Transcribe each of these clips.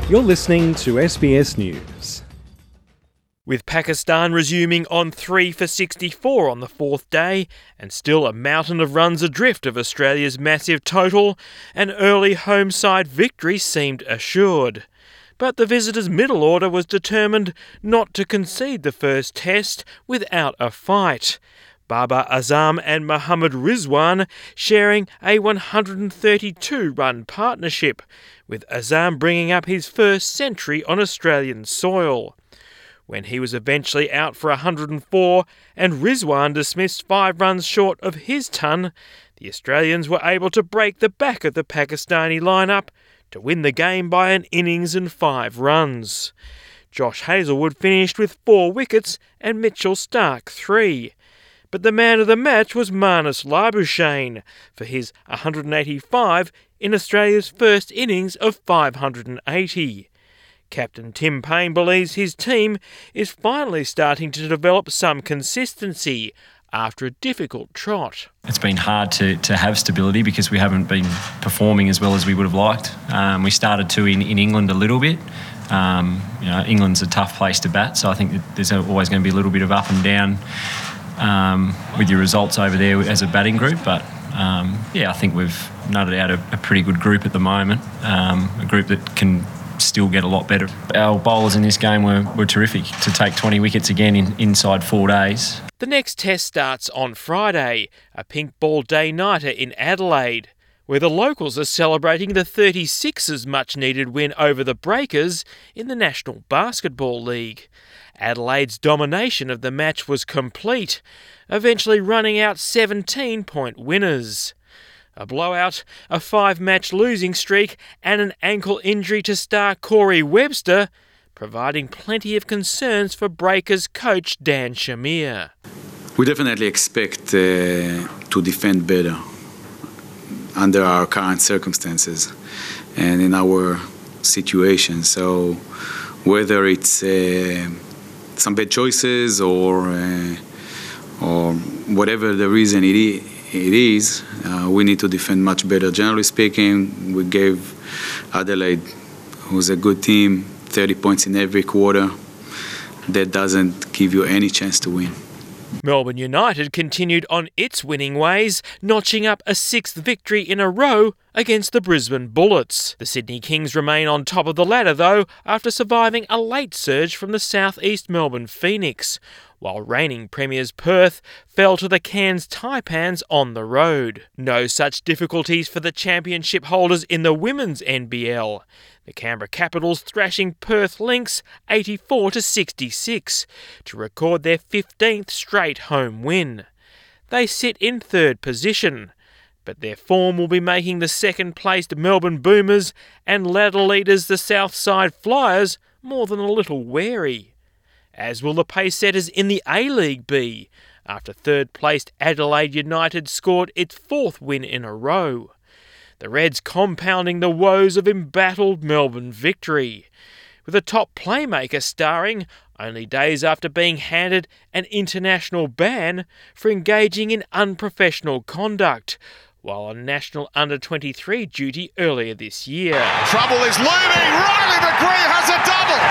You're listening to SBS News. With Pakistan resuming on 3 for 64 on the fourth day, and still a mountain of runs adrift of Australia's massive total, an early home side victory seemed assured. But the visitors' middle order was determined not to concede the first test without a fight. Babar Azam and Mohammad Rizwan sharing a 132-run partnership, with Azam bringing up his first century on Australian soil. When he was eventually out for 104 and Rizwan dismissed 5 runs short of his ton, the Australians were able to break the back of the Pakistani lineup to win the game by an innings and 5 runs. Josh Hazlewood finished with 4 wickets and Mitchell Starc 3. But the man of the match was Marnus Labuschagne for his 185 in Australia's first innings of 580. Captain Tim Paine believes his team is finally starting to develop some consistency after a difficult trot. It's been hard to have stability because we haven't been performing as well as we would have liked. We started to in England a little bit. England's a tough place to bat, so I think that there's always going to be a little bit of up and down with your results over there as a batting group, but I think we've nutted out a pretty good group at the moment, a group that can still get a lot better. Our bowlers in this game were terrific to take 20 wickets again inside 4 days. The next test starts on Friday, a pink ball day-nighter in Adelaide, where the locals are celebrating the 36ers much-needed win over the Breakers in the National Basketball League. Adelaide's domination of the match was complete, eventually running out 17-point winners. A blowout, a 5-match losing streak and an ankle injury to star Corey Webster, providing plenty of concerns for Breakers coach Dan Shamir. We definitely expect to defend better under our current circumstances and in our situation. So whether it's some bad choices or whatever the reason it is, we need to defend much better. Generally speaking, we gave Adelaide, who's a good team, 30 points in every quarter. That doesn't give you any chance to win. Melbourne United continued on its winning ways, notching up a 6th victory in a row against the Brisbane Bullets. The Sydney Kings remain on top of the ladder, though, after surviving a late surge from the southeast Melbourne Phoenix, while reigning premiers Perth fell to the Cairns Taipans on the road. No such difficulties for the championship holders in the women's NBL. The Canberra Capitals thrashing Perth Lynx 84-66 to record their 15th straight home win. They sit in 3rd position, but their form will be making the second-placed Melbourne Boomers and ladder leaders the Southside Flyers more than a little wary. As will the pace setters in the A-League be, after 3rd-placed Adelaide United scored its 4th win in a row. The Reds compounding the woes of embattled Melbourne victory, with a top playmaker starring only days after being handed an international ban for engaging in unprofessional conduct while on national under-23 duty earlier this year. Trouble is looming. Riley McGree has a double.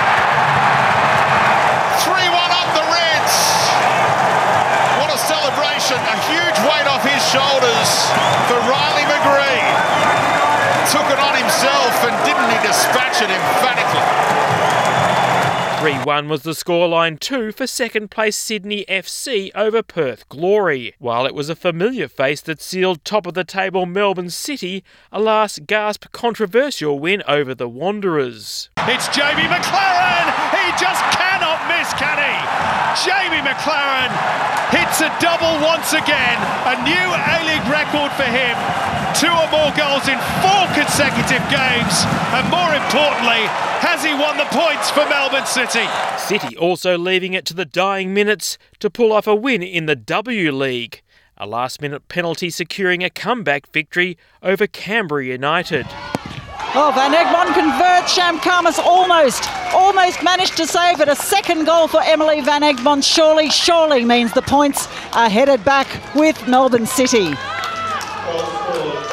3-1 up the Reds. What a celebration. A huge weight off his shoulders for Riley McGree. Took it on himself and didn't he dispatch it emphatically. 3-1 was the scoreline too for second-place Sydney FC over Perth Glory, while it was a familiar face that sealed top-of-the-table Melbourne City a last-gasp controversial win over the Wanderers. It's Jamie Maclaren. He just cannot miss, can he? Jamie Maclaren hits a double once again. A new A-League record for him. 2 or more goals in 4 consecutive games. And more importantly, has he won the points for Melbourne City? City also leaving it to the dying minutes to pull off a win in the W League. A last-minute penalty securing a comeback victory over Canberra United. Oh, Van Egmond converts. Sham Khamis almost managed to save it. A second goal for Emily Van Egmond surely means the points are headed back with Melbourne City.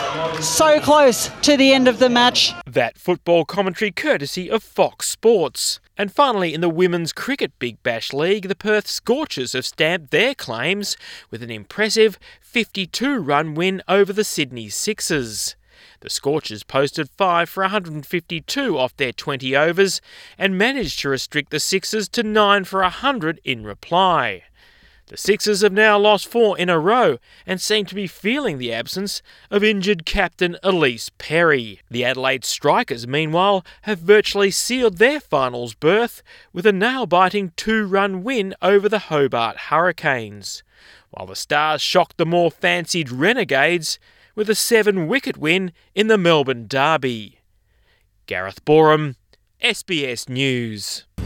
So close to the end of the match. That football commentary courtesy of Fox Sports. And finally, in the Women's Cricket Big Bash League, the Perth Scorchers have stamped their claims with an impressive 52-run win over the Sydney Sixers. The Scorchers posted 5 for 152 off their 20 overs and managed to restrict the Sixers to 9 for 100 in reply. The Sixers have now lost 4 in a row and seem to be feeling the absence of injured captain Elise Perry. The Adelaide Strikers, meanwhile, have virtually sealed their finals berth with a nail-biting 2-run win over the Hobart Hurricanes, while the Stars shocked the more fancied Renegades with a 7-wicket win in the Melbourne Derby. Gareth Boreham, SBS News.